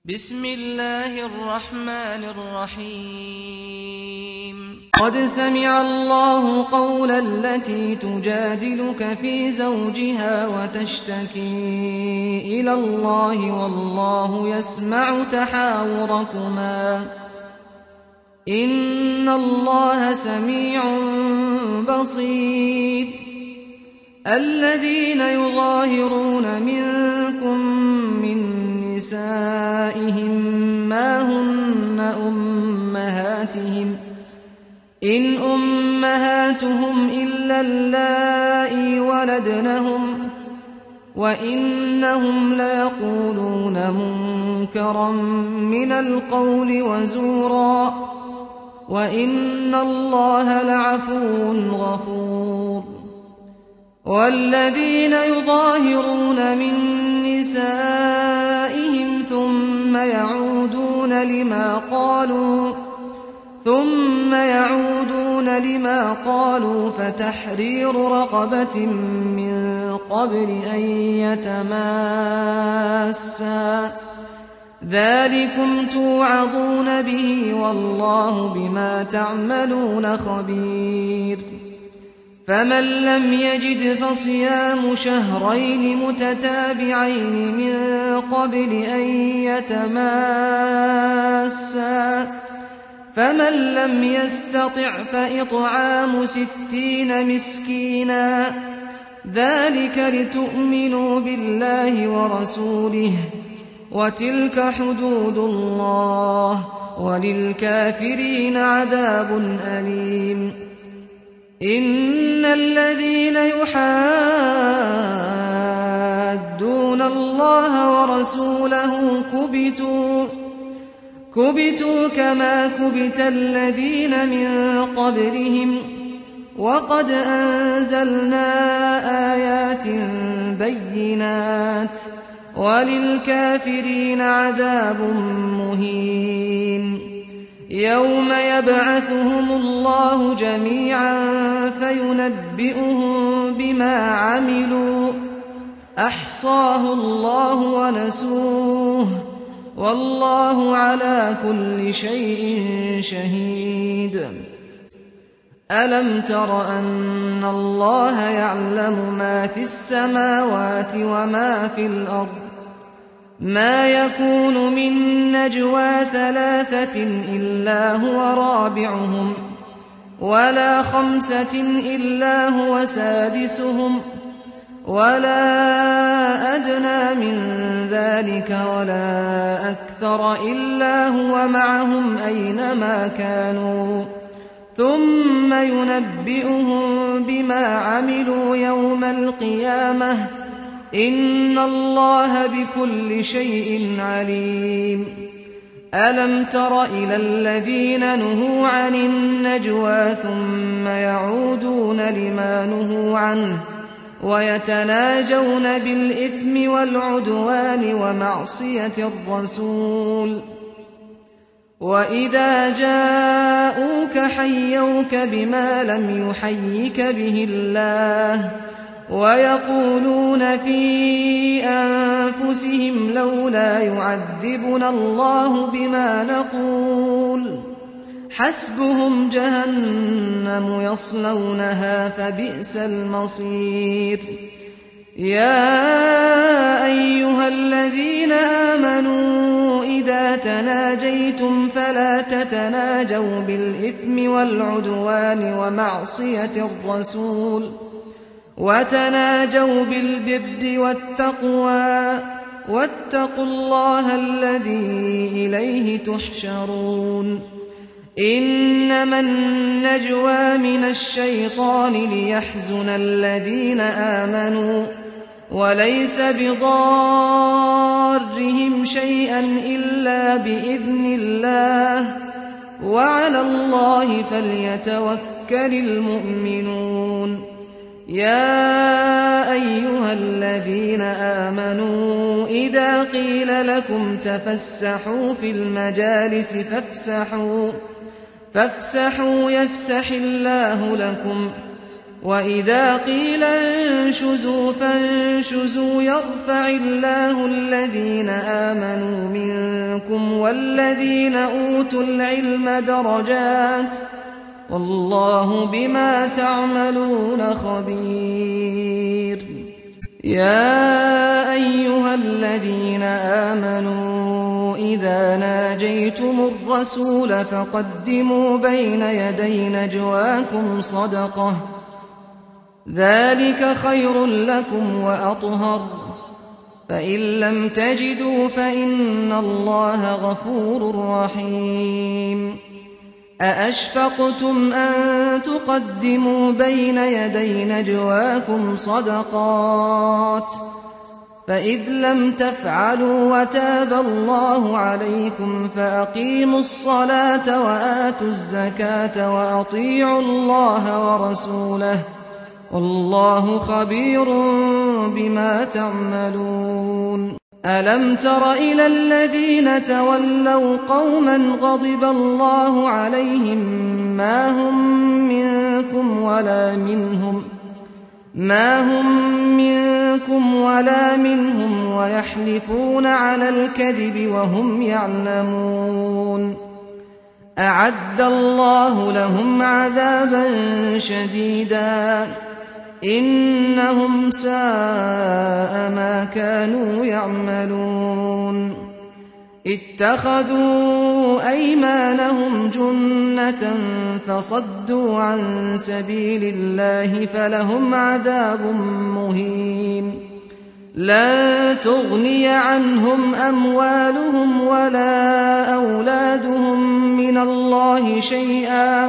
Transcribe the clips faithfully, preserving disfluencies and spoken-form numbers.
بسم الله الرحمن الرحيم قد سمع الله قول التي تجادلك في زوجها وتشتكي إلى الله والله يسمع تحاوركما إن الله سميع بصير الذين يظاهرون منكم من نسائهم ما هن أمهاتهم إن أمهاتهم إلا اللائي ولدنهم وإنهم ليقولون منكرا من القول وزورا وإن الله لعفو غفور والذين يظاهرون من نسائهم ثم يعودون لما قالوا ثم يعودون لما قالوا فتحرير رقبة من قبل أن يتماسا ذلكم توعظون به والله بما تعملون خبير فمن لم يجد فصيام شهرين متتابعين من قبل أن يتماسا فمن لم يستطع فإطعام ستين مسكينا ذلك لتؤمنوا بالله ورسوله وتلك حدود الله وللكافرين عذاب أليم إن الذين يحادون الله ورسوله كبتوا كبتوا كما كبت الذين من قبلهم وقد أنزلنا آيات بينات وللكافرين عذاب مهين يوم يبعثهم الله جميعا فينبئهم بما عملوا أحصاه الله ونسوه والله على كل شيء شهيد ألم تر أن الله يعلم ما في السماوات وما في الأرض ما يكون من نجوى ثلاثة إلا هو رابعهم ولا خمسة إلا هو سادسهم ولا أدنى من ذلك ولا أكثر إلا هو معهم أينما كانوا ثم ينبئهم بما عملوا يوم القيامة إن الله بكل شيء عليم ألم تر إلى الذين نهوا عن النجوى ثم يعودون لما نهوا عنه ويتناجون بالإثم والعدوان ومعصية الرسول وإذا جاءوك حيوك بما لم يحيك به الله ويقولون في أنفسهم لولا يعذبنا الله بما نقول حسبهم جهنم يصلونها فبئس المصير يا أيها الذين آمنوا إذا تناجيتم فلا تتناجوا بالإثم والعدوان ومعصية الرسول وتناجوا بالبر والتقوى واتقوا الله الذي إليه تحشرون إنما النجوى من الشيطان ليحزن الذين آمنوا وليس بضارهم شيئا إلا بإذن الله وعلى الله فليتوكل المؤمنون يا أيها الذين آمنوا إذا قيل لكم تفسحوا في المجالس فافسحوا فافسحوا يفسح الله لكم وإذا قيل انشزوا فانشزوا يرفع الله الذين آمنوا منكم منكم والذين أوتوا العلم درجات والله بما تعملون خبير. يا أيها الذين آمنوا إذا ناجيتم الرسول فقدموا بين يدي نجواكم صدقة ذلك خير لكم وأطهر فإن لم تجدوا فإن الله غفور رحيم. أأشفقتم أن تقدموا بين يدي نجواكم صدقات فإذ لم تفعلوا وتاب الله عليكم فأقيموا الصلاة وآتوا الزكاة وأطيعوا الله ورسوله والله خبير بما تعملون. ألم تر إلى الذين تولوا قوما غضب الله عليهم ما هم منكم ولا منهم ما هم منكم ولا منهم ويحلفون على الكذب وهم يعلمون أعد الله لهم عذابا شديدا إنهم ساء ما كانوا يعملون. اتخذوا أيمانهم جنة فصدوا عن سبيل الله فلهم عذاب مهين. لن تغني عنهم أموالهم ولا أولادهم من الله شيئا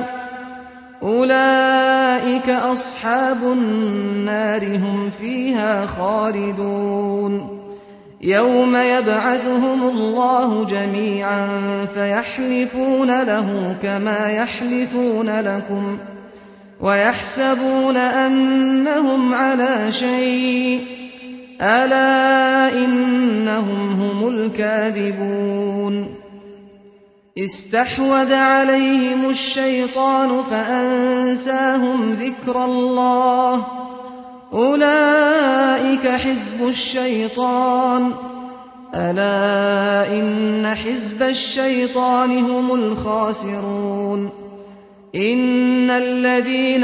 أولئك أصحاب النار هم فيها خالدون. يوم يبعثهم الله جميعا فيحلفون له كما يحلفون لكم ويحسبون أنهم على شيء ألا إنهم هم الكاذبون. استحوذ عليهم الشيطان فأنساهم ذكر الله أولئك حزب الشيطان ألا إن حزب الشيطان هم الخاسرون. إن الذين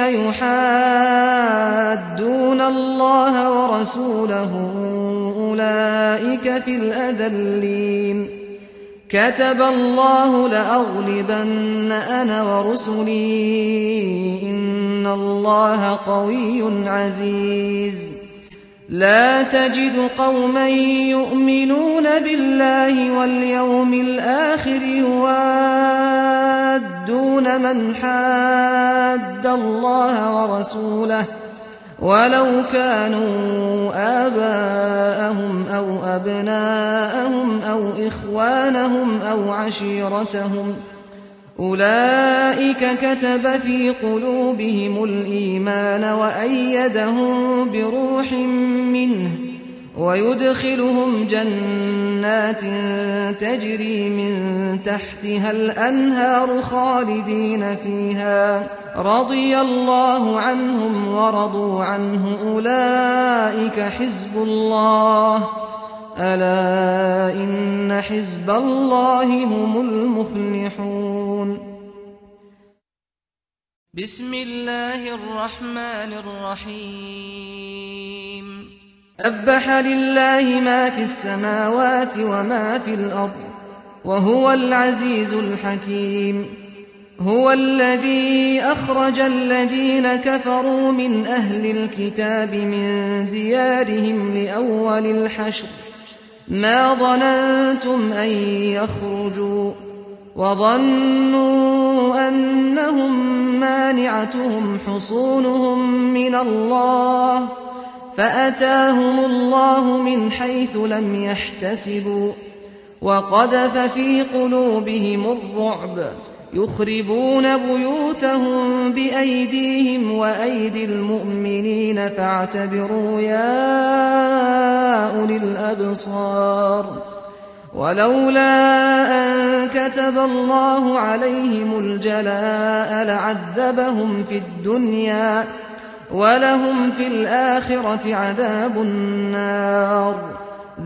يحادون الله ورسوله أولئك في الأذلين. كتب الله لأغلبن أنا ورسلي إن الله قوي عزيز. لا تجد قوما يؤمنون بالله واليوم الآخر يوادون من حاد الله ورسوله ولو كانوا آباءهم أو أبناءهم أو إخوانهم أو عشيرتهم أولئك كتب في قلوبهم الإيمان وأيدهم بروح منه ويدخلهم جنات تجري من تحتها الأنهار خالدين فيها رضي الله عنهم ورضوا عنه أولئك حزب الله ألا إن حزب الله هم المفلحون. بسم الله الرحمن الرحيم. سبح لله ما في السماوات وما في الأرض وهو العزيز الحكيم. هو الذي أخرج الذين كفروا من أهل الكتاب من ديارهم لأول الحشر ما ظننتم أن يخرجوا وظنوا أنهم مانعتهم حصونهم من الله فأتاهم الله من حيث لم يحتسبوا وقذف في قلوبهم الرعب يخربون بيوتهم بأيديهم وأيدي المؤمنين فاعتبروا يا أولي الأبصار. ولولا أن كتب الله عليهم الجلاء لعذبهم في الدنيا ولهم في الآخرة عذاب النار.